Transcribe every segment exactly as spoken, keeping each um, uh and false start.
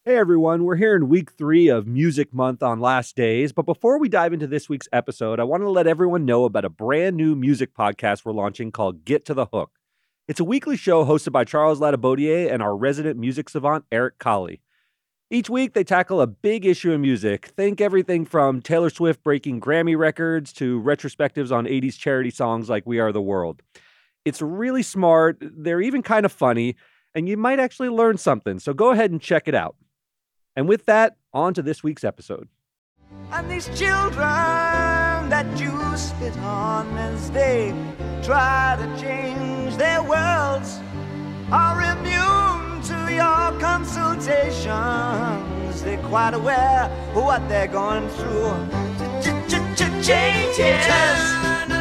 Hey everyone, we're here in week three of Music Month on Last Days. But before we dive into this week's episode, I want to let everyone know about a brand new music podcast we're launching called Get to the Hook. It's a weekly show hosted by Charles Latibaudier and our resident music savant, Eric Colley. Each week, they tackle a big issue in music. Think everything from Taylor Swift breaking Grammy records to retrospectives on eighties charity songs like We Are the World. It's really smart. They're even kind of funny, and you might actually learn something. So go ahead and check it out. And with that, on to this week's episode. And these children that you spit on as they try to change their worlds are immune to your consultations. They're quite aware of what they're going through. Changes.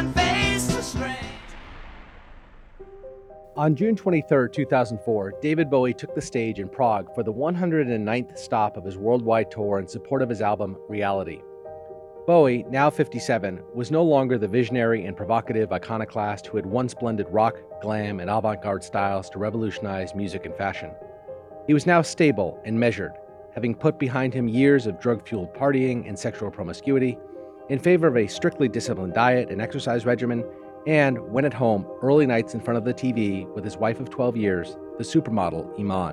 On June twenty-third, two thousand four, David Bowie took the stage in Prague for the one hundred ninth stop of his worldwide tour in support of his album, Reality. Bowie, now fifty-seven, was no longer the visionary and provocative iconoclast who had once blended rock, glam, and avant-garde styles to revolutionize music and fashion. He was now stable and measured, having put behind him years of drug-fueled partying and sexual promiscuity, in favor of a strictly disciplined diet and exercise regimen, and, when at home, early nights in front of the T V with his wife of twelve years, the supermodel Iman.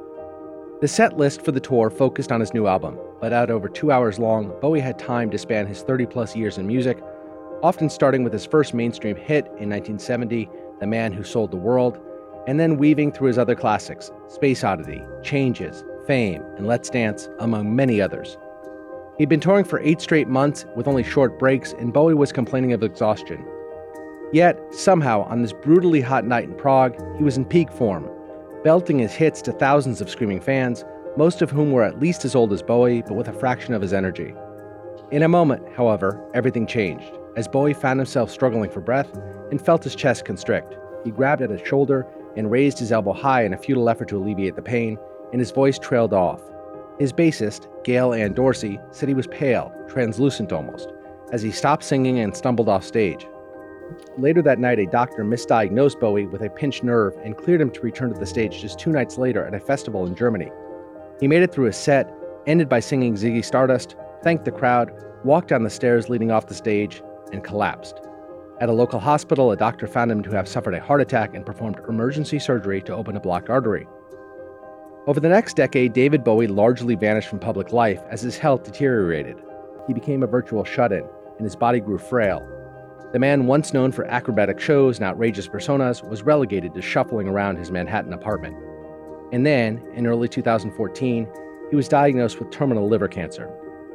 The set list for the tour focused on his new album, but at over two hours long, Bowie had time to span his thirty-plus years in music, often starting with his first mainstream hit in nineteen seventy, The Man Who Sold the World, and then weaving through his other classics, Space Oddity, Changes, Fame, and Let's Dance, among many others. He'd been touring for eight straight months with only short breaks, and Bowie was complaining of exhaustion. Yet, somehow, on this brutally hot night in Prague, he was in peak form, belting his hits to thousands of screaming fans, most of whom were at least as old as Bowie, but with a fraction of his energy. In a moment, however, everything changed, as Bowie found himself struggling for breath and felt his chest constrict. He grabbed at his shoulder and raised his elbow high in a futile effort to alleviate the pain, and his voice trailed off. His bassist, Gail Ann Dorsey, said he was pale, translucent almost, as he stopped singing and stumbled off stage. Later that night, a doctor misdiagnosed Bowie with a pinched nerve and cleared him to return to the stage just two nights later at a festival in Germany. He made it through his set, ended by singing Ziggy Stardust, thanked the crowd, walked down the stairs leading off the stage, and collapsed. At a local hospital, a doctor found him to have suffered a heart attack and performed emergency surgery to open a blocked artery. Over the next decade, David Bowie largely vanished from public life as his health deteriorated. He became a virtual shut-in, and his body grew frail. The man once known for acrobatic shows and outrageous personas was relegated to shuffling around his Manhattan apartment. And then, in early two thousand fourteen, he was diagnosed with terminal liver cancer.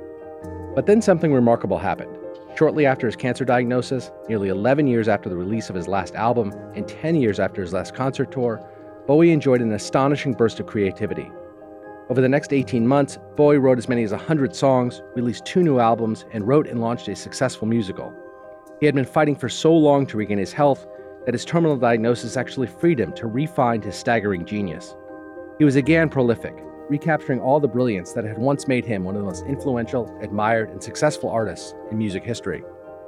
But then something remarkable happened. Shortly after his cancer diagnosis, nearly eleven years after the release of his last album, and ten years after his last concert tour, Bowie enjoyed an astonishing burst of creativity. Over the next eighteen months, Bowie wrote as many as one hundred songs, released two new albums, and wrote and launched a successful musical. He had been fighting for so long to regain his health that his terminal diagnosis actually freed him to refine his staggering genius. He was again prolific, recapturing all the brilliance that had once made him one of the most influential, admired, and successful artists in music history.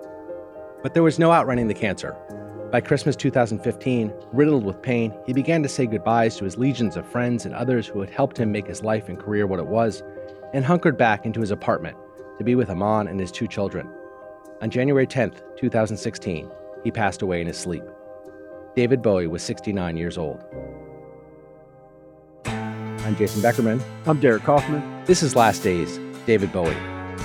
But there was no outrunning the cancer. By Christmas two thousand fifteen, riddled with pain, he began to say goodbyes to his legions of friends and others who had helped him make his life and career what it was, and hunkered back into his apartment to be with Iman and his two children. On January tenth, two thousand sixteen, he passed away in his sleep. David Bowie was sixty-nine years old. I'm Jason Beckerman. I'm Derek Kaufman. This is Last Days, David Bowie.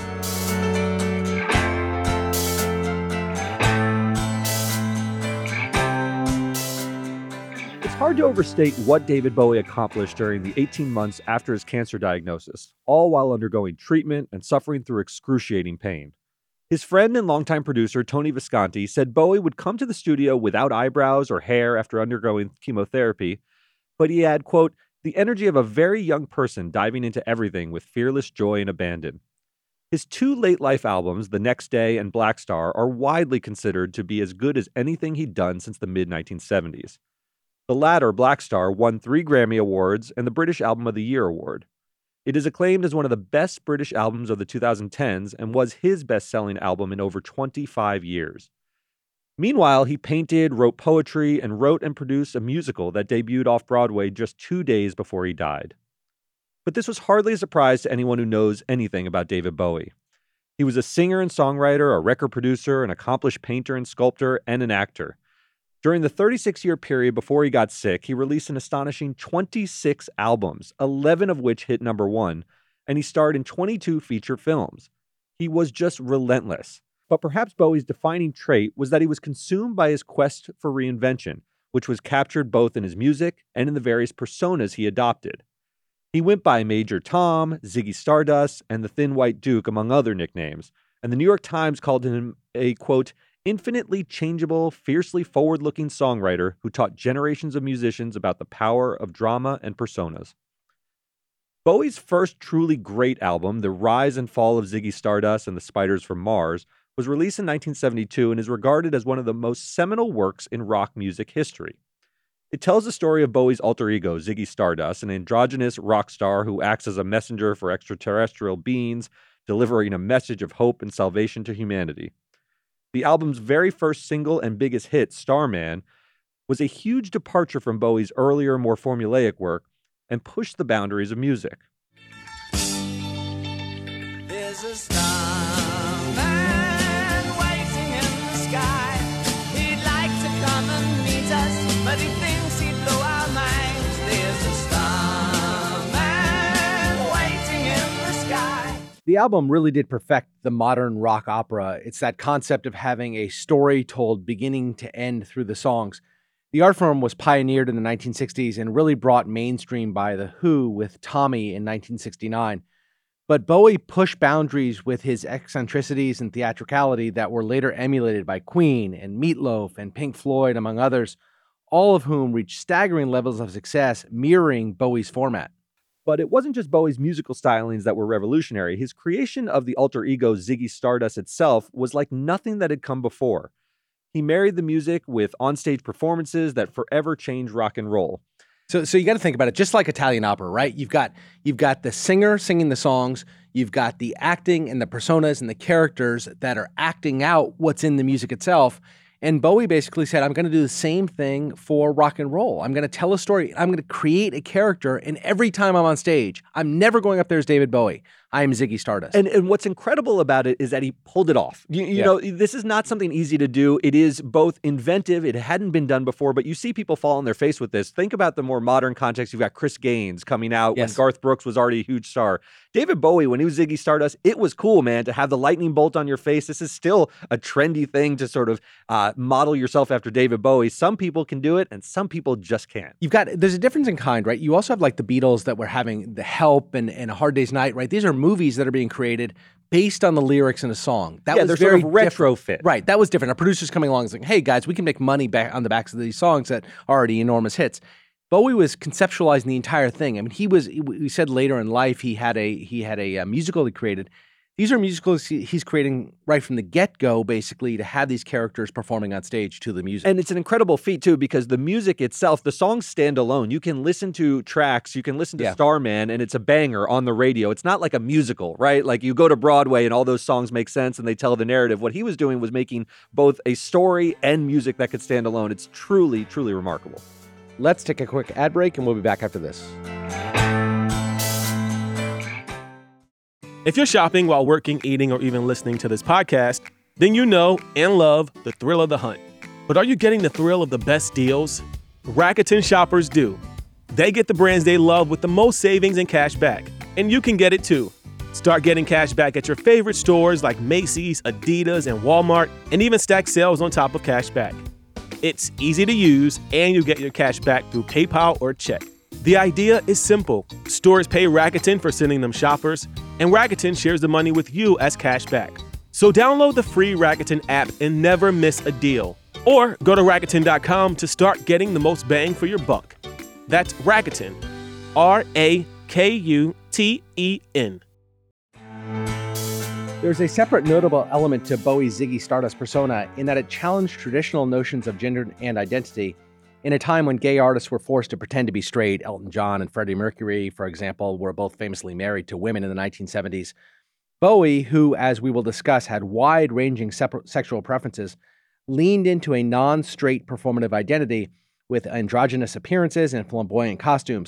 It's hard to overstate what David Bowie accomplished during the eighteen months after his cancer diagnosis, all while undergoing treatment and suffering through excruciating pain. His friend and longtime producer, Tony Visconti, said Bowie would come to the studio without eyebrows or hair after undergoing chemotherapy, but he had, quote, the energy of a very young person diving into everything with fearless joy and abandon. His two late-life albums, The Next Day and Black Star, are widely considered to be as good as anything he'd done since the mid nineteen seventies. The latter, Black Star, won three Grammy Awards and the British Album of the Year award. It is acclaimed as one of the best British albums of the twenty tens and was his best-selling album in over twenty-five years. Meanwhile, he painted, wrote poetry, and wrote and produced a musical that debuted off-Broadway just two days before he died. But this was hardly a surprise to anyone who knows anything about David Bowie. He was a singer and songwriter, a record producer, an accomplished painter and sculptor, and an actor. During the thirty-six-year period before he got sick, he released an astonishing twenty-six albums, eleven of which hit number one, and he starred in twenty-two feature films. He was just relentless. But perhaps Bowie's defining trait was that he was consumed by his quest for reinvention, which was captured both in his music and in the various personas he adopted. He went by Major Tom, Ziggy Stardust, and the Thin White Duke, among other nicknames, and the New York Times called him a, quote, infinitely changeable, fiercely forward-looking songwriter who taught generations of musicians about the power of drama and personas. Bowie's first truly great album, The Rise and Fall of Ziggy Stardust and the Spiders from Mars, was released in nineteen seventy-two and is regarded as one of the most seminal works in rock music history. It tells the story of Bowie's alter ego, Ziggy Stardust, an androgynous rock star who acts as a messenger for extraterrestrial beings, delivering a message of hope and salvation to humanity. The album's very first single and biggest hit, Starman, was a huge departure from Bowie's earlier, more formulaic work and pushed the boundaries of music. There's a starman waiting in the sky. He'd like to come and meet us, but he thinks he'd blow our minds. There's a starman waiting in the sky. The album really did perfect the modern rock opera. It's that concept of having a story told beginning to end through the songs. The art form was pioneered in the nineteen sixties and really brought mainstream by The Who with Tommy in nineteen sixty-nine. But Bowie pushed boundaries with his eccentricities and theatricality that were later emulated by Queen and Meatloaf and Pink Floyd, among others, all of whom reached staggering levels of success mirroring Bowie's format. But it wasn't just Bowie's musical stylings that were revolutionary. His creation of the alter ego Ziggy Stardust itself was like nothing that had come before. He married the music with onstage performances that forever changed rock and roll. So, so you got to think about it just like Italian opera, right? You've got you've got the singer singing the songs, you've got the acting and the personas and the characters that are acting out what's in the music itself. And Bowie basically said, I'm going to do the same thing for rock and roll. I'm going to tell a story. I'm going to create a character. And every time I'm on stage, I'm never going up there as David Bowie. I am Ziggy Stardust. And and what's incredible about it is that he pulled it off. You, you Yeah. know, this is not something easy to do. It is both inventive. It hadn't been done before, but you see people fall on their face with this. Think about the more modern context. You've got Chris Gaines coming out Yes. when Garth Brooks was already a huge star. David Bowie, when he was Ziggy Stardust, it was cool, man, to have the lightning bolt on your face. This is still a trendy thing to sort of uh, model yourself after David Bowie. Some people can do it, and some people just can't. You've got, there's a difference in kind, right? You also have like the Beatles that were having The Help and, and A Hard Day's Night, right? These are movies that are being created based on the lyrics in a song. That Yeah, was they're very sort of different. retrofit. Right, that was different. Our producer's coming along and saying, hey guys, we can make money back on the backs of these songs that are already enormous hits. Bowie was conceptualizing the entire thing. I mean, he was, we said later in life, he had a, he had a, uh musical he created. These are musicals he- he's creating right from the get-go, basically, to have these characters performing on stage to the music. And it's an incredible feat, too, because the music itself, the songs stand alone. You can listen to tracks, you can listen to Yeah. Starman, and it's a banger on the radio. It's not like a musical, right? Like you go to Broadway and all those songs make sense and they tell the narrative. What he was doing was making both a story and music that could stand alone. It's truly, truly remarkable. Let's take a quick ad break and we'll be back after this. If you're shopping while working, eating, or even listening to this podcast, then you know and love the thrill of the hunt. But are you getting the thrill of the best deals? Rakuten shoppers do. They get the brands they love with the most savings and cash back. And you can get it too. Start getting cash back at your favorite stores like Macy's, Adidas, and Walmart, and even stack sales on top of cash back. It's easy to use, and you get your cash back through PayPal or check. The idea is simple. Stores pay Rakuten for sending them shoppers, and Rakuten shares the money with you as cash back. So download the free Rakuten app and never miss a deal. Or go to Rakuten dot com to start getting the most bang for your buck. That's Rakuten. R A K U T E N. There's a separate notable element to Bowie's Ziggy Stardust persona in that it challenged traditional notions of gender and identity in a time when gay artists were forced to pretend to be straight. Elton John and Freddie Mercury, for example, were both famously married to women in the nineteen seventies. Bowie, who, as we will discuss, had wide-ranging separ- sexual preferences, leaned into a non-straight performative identity with androgynous appearances and flamboyant costumes.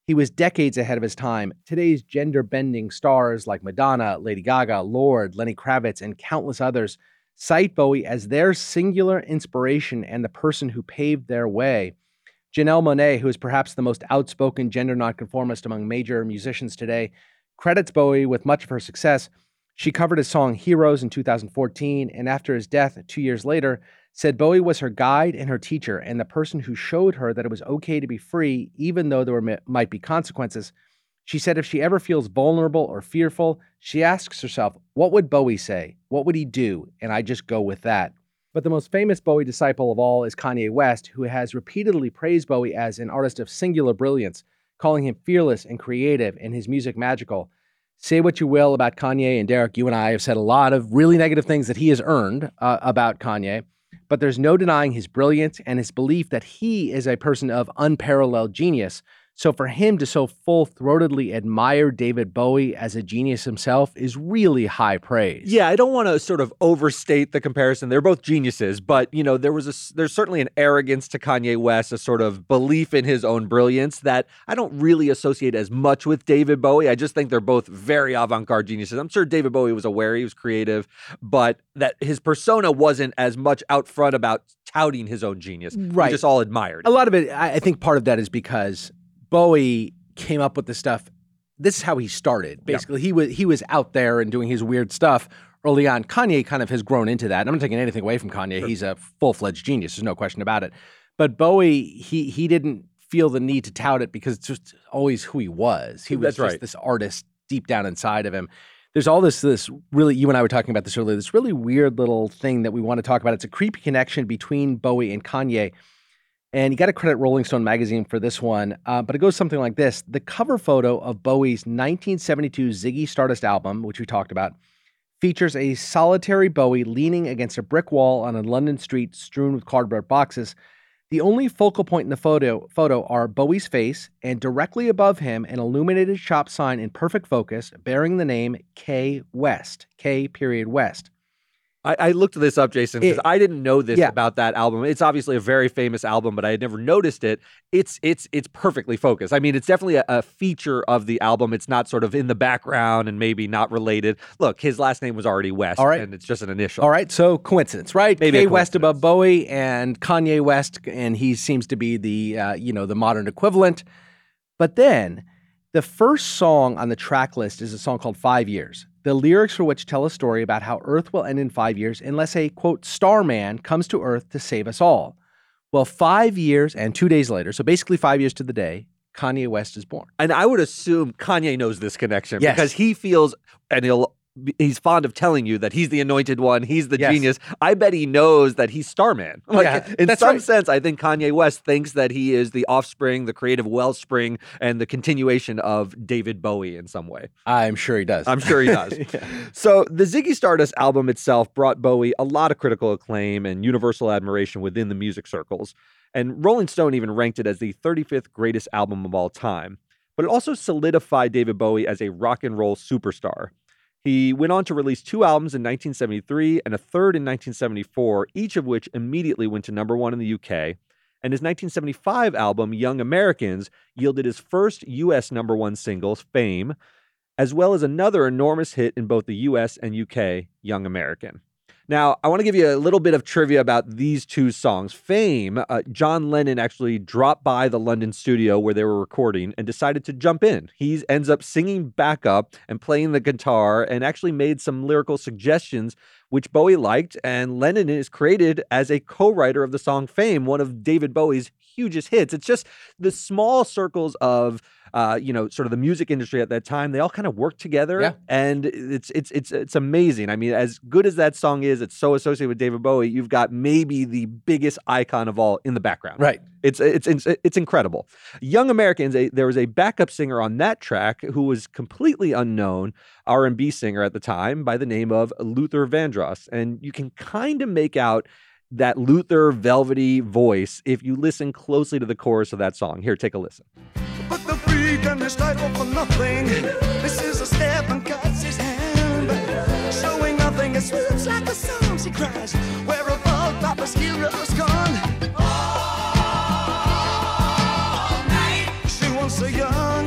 He was decades ahead of his time. Today's gender-bending stars like Madonna, Lady Gaga, Lorde, Lenny Kravitz, and countless others cite Bowie as their singular inspiration and the person who paved their way. Janelle Monáe, who is perhaps the most outspoken gender nonconformist among major musicians today, credits Bowie with much of her success. She covered his song Heroes in two thousand fourteen, and after his death two years later, said Bowie was her guide and her teacher and the person who showed her that it was okay to be free, even though there were, might be consequences. She said if she ever feels vulnerable or fearful, she asks herself, what would Bowie say? What would he do? And I just go with that. But the most famous Bowie disciple of all is Kanye West, who has repeatedly praised Bowie as an artist of singular brilliance, calling him fearless and creative and his music magical. Say what you will about Kanye, and Derek, you and I have said a lot of really negative things that he has earned uh, about Kanye, but there's no denying his brilliance and his belief that he is a person of unparalleled genius. So for him to so full-throatedly admire David Bowie as a genius himself is really high praise. Yeah, I don't want to sort of overstate the comparison. They're both geniuses, but you know, there was a there's certainly an arrogance to Kanye West, a sort of belief in his own brilliance that I don't really associate as much with David Bowie. I just think they're both very avant-garde geniuses. I'm sure David Bowie was aware he was creative, but that his persona wasn't as much out front about touting his own genius. Right. We just all admired it. A lot of it, I I think part of that is because Bowie came up with this stuff. This is how he started. Basically, yeah. he was he was out there and doing his weird stuff early on. Kanye kind of has grown into that. And I'm not taking anything away from Kanye. Sure. He's a full-fledged genius. There's no question about it. But Bowie, he he didn't feel the need to tout it because it's just always who he was. He was That's just right. this artist deep down inside of him. There's all this this really, you and I were talking about this earlier, this really weird little thing that we want to talk about. It's a creepy connection between Bowie and Kanye. And you got to credit Rolling Stone magazine for this one, uh, but it goes something like this. The cover photo of Bowie's nineteen seventy-two Ziggy Stardust album, which we talked about, features a solitary Bowie leaning against a brick wall on a London street strewn with cardboard boxes. The only focal point in the photo, photo are Bowie's face, and directly above him, an illuminated shop sign in perfect focus bearing the name K West, K period West. I, I looked this up, Jason, because I didn't know this yeah. about that album. It's obviously a very famous album, but I had never noticed it. It's it's it's perfectly focused. I mean, it's definitely a, a feature of the album. It's not sort of in the background and maybe not related. Look, his last name was already West, All right. and it's just an initial. All right, so coincidence, right? Maybe K a West coincidence. above Bowie and Kanye West, and he seems to be the uh, you know the modern equivalent. But then the first song on the track list is a song called Five Years. The lyrics for which tell a story about how Earth will end in five years unless a, quote, Starman comes to Earth to save us all. Well, five years and two days later, so basically five years to the day, Kanye West is born. And I would assume Kanye knows this connection Yes. because he feels, and he'll he's fond of telling you that he's the anointed one, he's the Yes. genius. I bet he knows that he's Starman. Like, Yeah, in that's some right. sense, I think Kanye West thinks that he is the offspring, the creative wellspring, and the continuation of David Bowie in some way. I'm sure he does. I'm sure he does. Yeah. So the Ziggy Stardust album itself brought Bowie a lot of critical acclaim and universal admiration within the music circles. And Rolling Stone even ranked it as the thirty-fifth greatest album of all time. But it also solidified David Bowie as a rock and roll superstar. He went on to release two albums in nineteen seventy-three and a third in nineteen seventy-four, each of which immediately went to number one in the U K. And his nineteen seventy-five album, Young Americans, yielded his first U S number one single, Fame, as well as another enormous hit in both the U S and U K, Young American. Now, I want to give you a little bit of trivia about these two songs. Fame, uh, John Lennon actually dropped by the London studio where they were recording and decided to jump in. He ends up singing backup and playing the guitar and actually made some lyrical suggestions which Bowie liked, and Lennon is credited as a co-writer of the song Fame, one of David Bowie's hugest hits. It's just the small circles of, uh, you know, sort of the music industry at that time. They all kind of work together, Yeah. and it's it's it's it's amazing. I mean, as good as that song is, it's so associated with David Bowie. You've got maybe the biggest icon of all in the background. Right. It's it's it's, it's incredible. Young Americans, a, there was a backup singer on that track who was completely unknown, R and B singer at the time by the name of Luther Vandross, and you can kind of make out that Luther velvety voice if you listen closely to the chorus of that song. Here, take a listen. But the freak and his title for nothing. This is a step and cuts his hand. Showing nothing, it swoops like a song. She cries, where above Papa's hero's gone. All night. She wants a young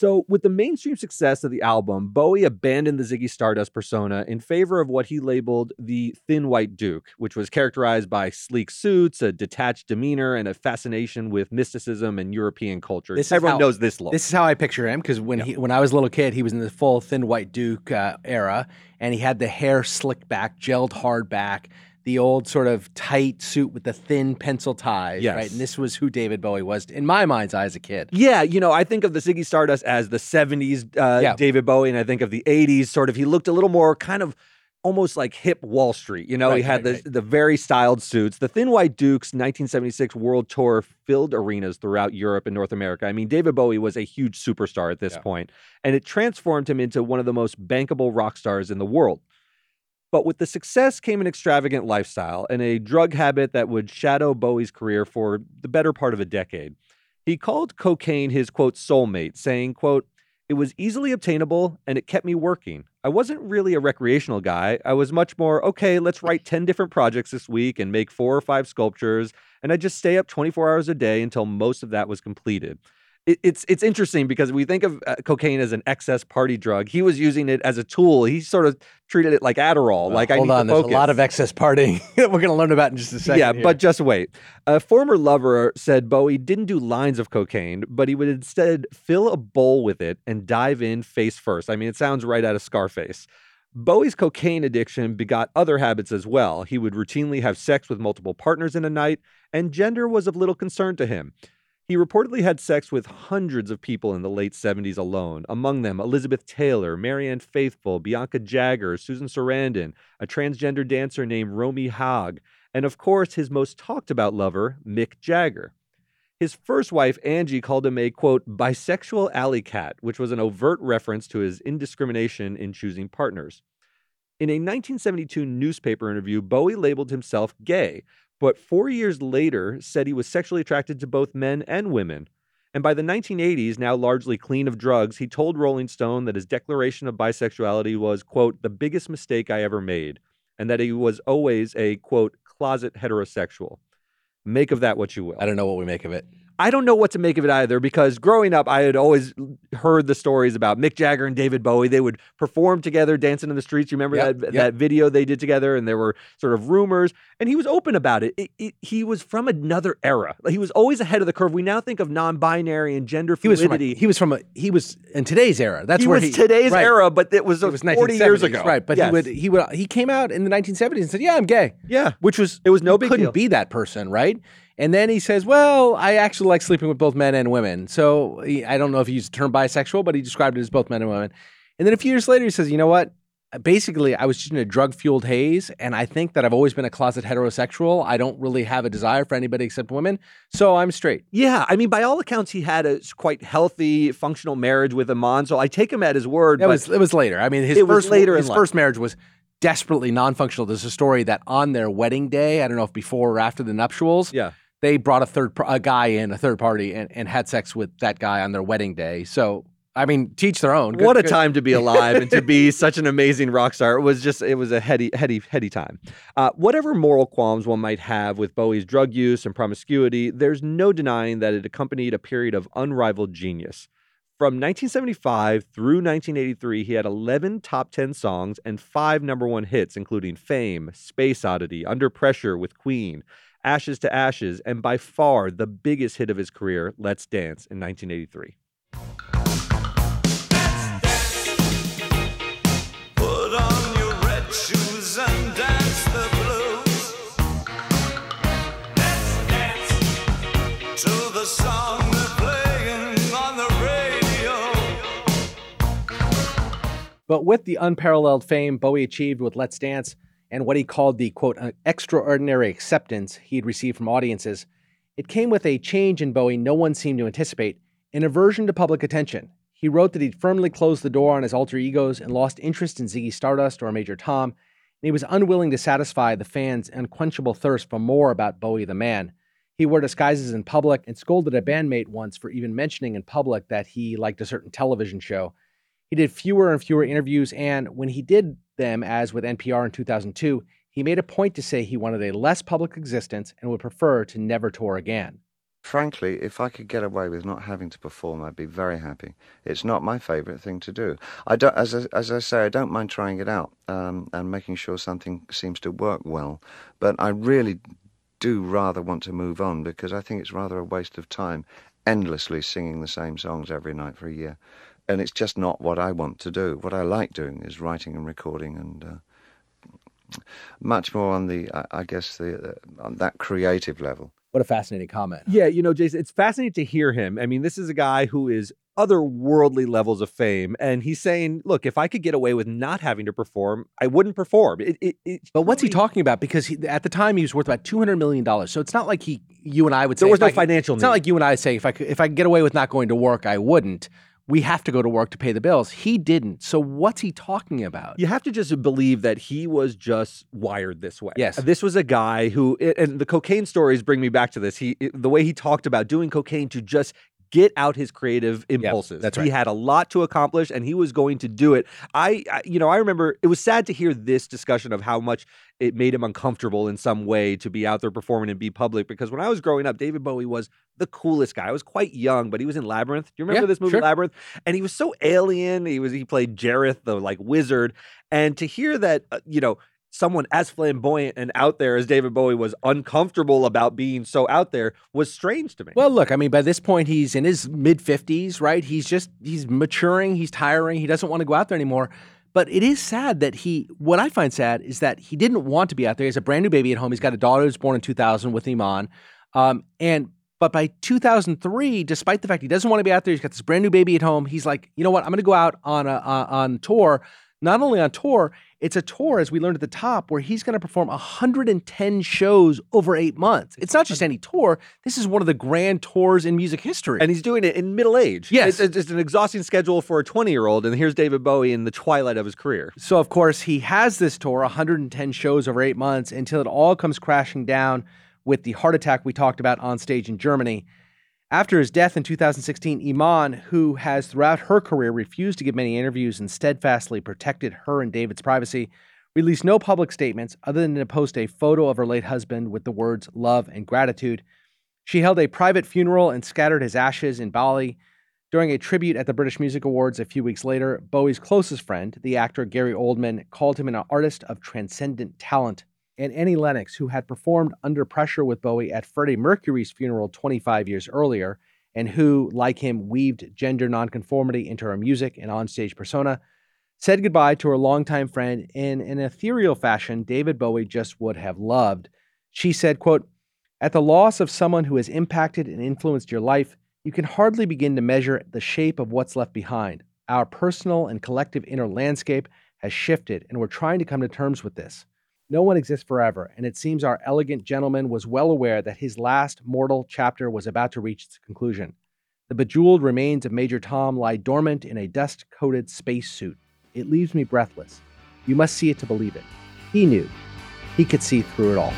So, with the mainstream success of the album, Bowie abandoned the Ziggy Stardust persona in favor of what he labeled the Thin White Duke, which was characterized by sleek suits, a detached demeanor, and a fascination with mysticism and European culture. This is Everyone how- knows this look. This is how I picture him, because when he when I was a little kid, he was in the full Thin White Duke uh, era, and he had the hair slicked back, gelled hard back, the old sort of tight suit with the thin pencil ties, Yes. right? And this was who David Bowie was in my mind's eye as a kid. Yeah, you know, I think of the Ziggy Stardust as the seventies uh, Yeah. David Bowie, and I think of the eighties sort of, he looked a little more kind of almost like hip Wall Street. You know, Right, he had right, the, the very styled suits. The Thin White Duke's nineteen seventy-six world tour filled arenas throughout Europe and North America. I mean, David Bowie was a huge superstar at this Yeah. point, and it transformed him into one of the most bankable rock stars in the world. But with the success came an extravagant lifestyle and a drug habit that would shadow Bowie's career for the better part of a decade. He called cocaine his, quote, soulmate, saying, quote, "It was easily obtainable and it kept me working. I wasn't really a recreational guy. I was much more, okay, let's write ten different projects this week and make four or five sculptures, and I'd just stay up twenty-four hours a day until most of that was completed." It, it's it's interesting because we think of uh, cocaine as an excess party drug. He was using it as a tool. He sort of treated it like Adderall. like I Hold need on, to there's focus. a lot of excess partying that we're going to learn about in just a second. Yeah, here. but just wait. A former lover said Bowie didn't do lines of cocaine, but he would instead fill a bowl with it and dive in face first. I mean, it sounds right out of Scarface. Bowie's cocaine addiction begot other habits as well. He would routinely have sex with multiple partners in a night, and gender was of little concern to him. He reportedly had sex with hundreds of people in the late seventies alone, among them Elizabeth Taylor, Marianne Faithfull, Bianca Jagger, Susan Sarandon, a transgender dancer named Romy Haag, and of course his most talked about lover, Mick Jagger. His first wife, Angie, called him a, quote, bisexual alley cat, which was an overt reference to his indiscrimination in choosing partners. In a nineteen seventy-two newspaper interview, Bowie labeled himself gay, but four years later said he was sexually attracted to both men and women. And by the nineteen eighties, now largely clean of drugs, he told Rolling Stone that his declaration of bisexuality was, quote, the biggest mistake I ever made, and that he was always a, quote, closet heterosexual. Make of that what you will. I don't know what we make of it. I don't know what to make of it either, because growing up, I had always heard the stories about Mick Jagger and David Bowie. They would perform together, dancing in the streets. You remember Yep, that yep. that video they did together, and there were sort of rumors, and he was open about it. It, it. He was from another era. Like, he was always ahead of the curve. We now think of non-binary and gender He was from a, fluidity. he was from a, he was in today's era. That's He where was he today's right. era, but it was, It was forty years nineteen seventies, ago. right? But Yes. he would he would he came out in the nineteen seventies and said, "Yeah, I'm gay," Yeah. which was It was no you big couldn't deal. be that person, right? And then he says, "Well, I actually like sleeping with both men and women." So he, I don't know if he used the term bisexual, but he described it as both men and women. And then a few years later, he says, "You know what? Basically, I was just in a drug-fueled haze, and I think that I've always been a closet heterosexual. I don't really have a desire for anybody except women, so I'm straight." Yeah, I mean, by all accounts, he had a quite healthy, functional marriage with Iman, so I take him at his word. It but was it was later. I mean, his It was first later in his life. first marriage was desperately non-functional. There's a story that on their wedding day, I don't know if before or after the nuptials, yeah. they brought a third a guy in, a third party, and, and had sex with that guy on their wedding day. So, I mean, teach their own. Good- What a good- time to be alive and to be such an amazing rock star. It was just, it was a heady, heady, heady time. Uh, whatever moral qualms one might have with Bowie's drug use and promiscuity, there's no denying that it accompanied a period of unrivaled genius. From nineteen seventy-five through nineteen eighty-three, he had eleven top ten songs and five number one hits, including Fame, Space Oddity, Under Pressure with Queen, Ashes to Ashes, and by far the biggest hit of his career, Let's Dance in nineteen eighty-three. Put on your red shoes and dance the blues. Let's dance to the song they're playing on the radio. But with the unparalleled fame Bowie achieved with Let's Dance and what he called the, quote, extraordinary acceptance he'd received from audiences, it came with a change in Bowie no one seemed to anticipate, an aversion to public attention. He wrote that he'd firmly closed the door on his alter egos and lost interest in Ziggy Stardust or Major Tom, and he was unwilling to satisfy the fans' unquenchable thirst for more about Bowie the man. He wore disguises in public and scolded a bandmate once for even mentioning in public that he liked a certain television show. He did fewer and fewer interviews, and when he did them, as with N P R in two thousand two, he made a point to say he wanted a less public existence and would prefer to never tour again. Frankly, if I could get away with not having to perform, I'd be very happy. It's not my favourite thing to do. I don't, as I, as I say, I don't mind trying it out um, and making sure something seems to work well. But I really do rather want to move on, because I think it's rather a waste of time endlessly singing the same songs every night for a year. And it's just not what I want to do. What I like doing is writing and recording, and uh, much more on the, I, I guess, the uh, on that creative level. What a fascinating comment. Yeah, you know, Jason, it's fascinating to hear him. I mean, this is a guy who is otherworldly levels of fame, and he's saying, look, if I could get away with not having to perform, I wouldn't perform. It, it, it But what's he really- talking about? Because he, at the time he was worth about two hundred million dollars. So it's not like he, you and I would say. There was if no I could- financial It's need. not like you and I say, if I could, if I could get away with not going to work, I wouldn't. We have to go to work to pay the bills. He didn't. So what's he talking about? You have to just believe that he was just wired this way. Yes. This was a guy who, and the cocaine stories bring me back to this. He, the way he talked about doing cocaine to just get out his creative impulses. that's He right. had a lot to accomplish, and he was going to do it. I, I, you know, I remember it was sad to hear this discussion of how much it made him uncomfortable in some way to be out there performing and be public. Because when I was growing up, David Bowie was the coolest guy. I was quite young, but he was in Labyrinth. Do you remember Yeah, this movie, sure. Labyrinth? And he was so alien. He was he played Jareth, the like wizard. And to hear that, uh, you know, someone as flamboyant and out there as David Bowie was uncomfortable about being so out there was strange to me. Well, look, I mean, by this point, he's in his mid fifties, right? He's just, he's maturing, he's tiring, he doesn't want to go out there anymore. But it is sad that he, what I find sad is that he didn't want to be out there. He has a brand new baby at home. He's got a daughter who's born in two thousand with Iman. Um, and, but by two thousand three, despite the fact he doesn't want to be out there, he's got this brand new baby at home. He's like, you know what? I'm going to go out on a, uh, on tour. Not only on tour, it's a tour, as we learned at the top, where he's going to perform one hundred ten shows over eight months. It's not just any tour. This is one of the grand tours in music history. And he's doing it in middle age. Yes. It's, it's an exhausting schedule for a twenty-year-old, and here's David Bowie in the twilight of his career. So, of course, he has this tour, one hundred ten shows over eight months, until it all comes crashing down with the heart attack we talked about on stage in Germany. After his death in two thousand sixteen, Iman, who has throughout her career refused to give many interviews and steadfastly protected her and David's privacy, released no public statements other than to post a photo of her late husband with the words love and gratitude. She held a private funeral and scattered his ashes in Bali. During a tribute at the British Music Awards a few weeks later, Bowie's closest friend, the actor Gary Oldman, called him an artist of transcendent talent. And Annie Lennox, who had performed under pressure with Bowie at Freddie Mercury's funeral twenty-five years earlier, and who, like him, weaved gender nonconformity into her music and onstage persona, said goodbye to her longtime friend in an ethereal fashion David Bowie just would have loved. She said, quote, "At the loss of someone who has impacted and influenced your life, you can hardly begin to measure the shape of what's left behind. Our personal and collective inner landscape has shifted, and we're trying to come to terms with this. No one exists forever, and it seems our elegant gentleman was well aware that his last mortal chapter was about to reach its conclusion. The bejeweled remains of Major Tom lie dormant in a dust-coated spacesuit. It leaves me breathless. You must see it to believe it. He knew. He could see through it all."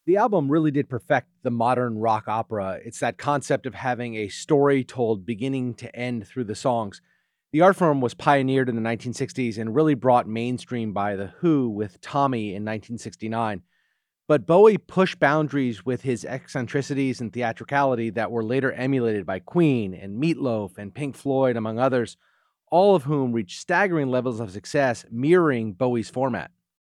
The album really did perfect the modern rock opera. It's that concept of having a story told beginning to end through the songs. The art form was pioneered in the nineteen sixties and really brought mainstream by The Who with Tommy in nineteen sixty-nine. But Bowie pushed boundaries with his eccentricities and theatricality that were later emulated by Queen and Meatloaf and Pink Floyd, among others, all of whom reached staggering levels of success mirroring Bowie's format.